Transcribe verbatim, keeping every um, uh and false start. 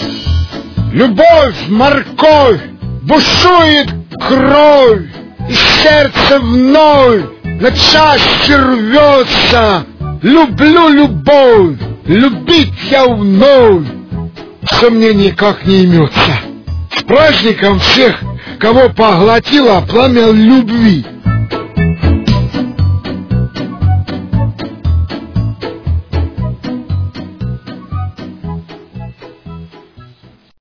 Любовь, морковь, бушует кровь, и сердце вновь на части рвется. Люблю любовь, любить я вновь, что мне никак не имется. С праздником всех, кого поглотило пламя любви.